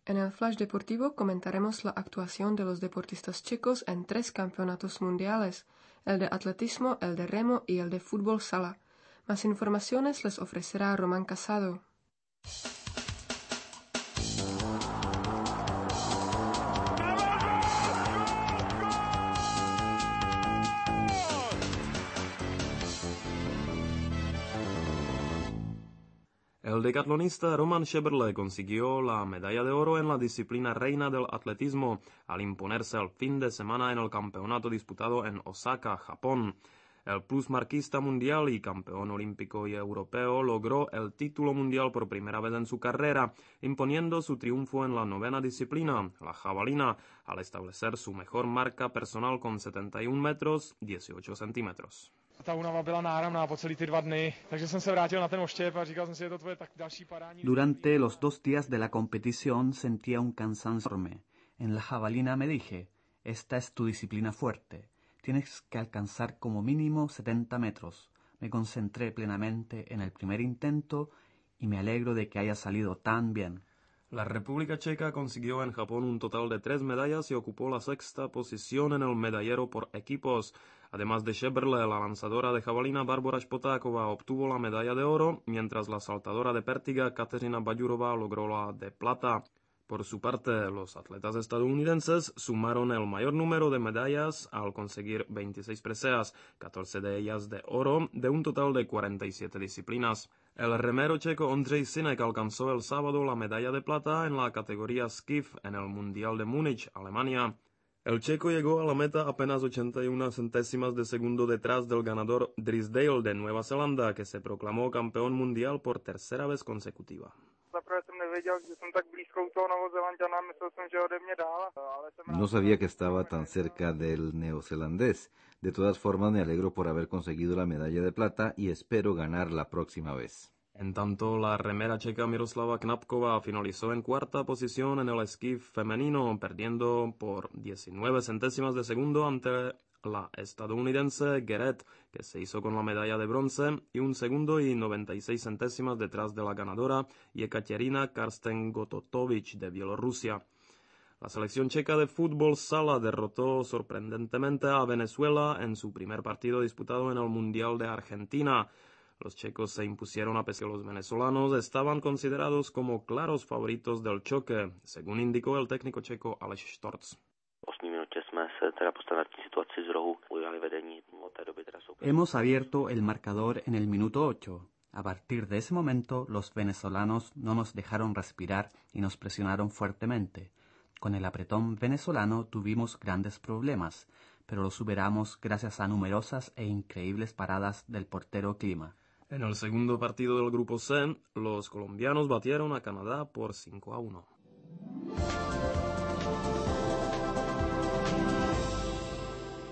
En el Flash Deportivo comentaremos la actuación de los deportistas checos en 3 campeonatos mundiales, el de atletismo, el de remo y el de fútbol sala. Más informaciones les ofrecerá Román Casado. El decatlonista Roman Šebrle consiguió la medalla de oro en la disciplina reina del atletismo al imponerse el fin de semana en el campeonato disputado en Osaka, Japón. El plusmarquista mundial y campeón olímpico y europeo logró el título mundial por primera vez en su carrera, imponiendo su triunfo en la 9ª disciplina, la jabalina, al establecer su mejor marca personal con 71 metros 18 centímetros. Ta únava byla náramná po celý ty 2 dny, takže jsem se vrátil na ten oštěp a říkal jsem si, je to tvoje tak další padání. Durante los 2 días de la competición sentía un cansancio enorme. En la jabalina me dije, esta es tu disciplina fuerte. Tienes que alcanzar como mínimo 70 metros. Me concentré plenamente en el primer intento y me alegro de que haya salido tan bien. La República Checa consiguió en Japón un total de 3 medallas y ocupó la 6ª posición en el medallero por equipos. Además de Šebrle, la lanzadora de jabalina Barbora Špotáková obtuvo la medalla de oro, mientras la saltadora de pértiga Kateřina Baďurová logró la de plata. Por su parte, los atletas estadounidenses sumaron el mayor número de medallas al conseguir 26 preseas, 14 de ellas de oro, de un total de 47 disciplinas. El remero checo Ondřej Sinek alcanzó el sábado la medalla de plata en la categoría skiff en el Mundial de Múnich, Alemania. El checo llegó a la meta apenas 81 centésimas de segundo detrás del ganador Drysdale de Nueva Zelanda, que se proclamó campeón mundial por 3ª vez consecutiva. No sabía que estaba tan cerca del neozelandés. De todas formas, me alegro por haber conseguido la medalla de plata y espero ganar la próxima vez. En tanto, la remera checa Miroslava Knapková finalizó en 4ª posición en el skiff femenino, perdiendo por 19 centésimas de segundo ante la estadounidense Geret, que se hizo con la medalla de bronce, y 1 segundo y 96 centésimas detrás de la ganadora Yekaterina Karsten-Gototovich de Bielorrusia. La selección checa de fútbol sala derrotó sorprendentemente a Venezuela en su primer partido disputado en el Mundial de Argentina. Los checos se impusieron a pesar de que los venezolanos estaban considerados como claros favoritos del choque, según indicó el técnico checo Aleš Štorc. Hemos abierto el marcador en el minuto 8. A partir de ese momento, los venezolanos no nos dejaron respirar y nos presionaron fuertemente. Con el apretón venezolano tuvimos grandes problemas, pero lo superamos gracias a numerosas e increíbles paradas del portero Clima. En el segundo partido del grupo C, los colombianos batieron a Canadá por 5-1.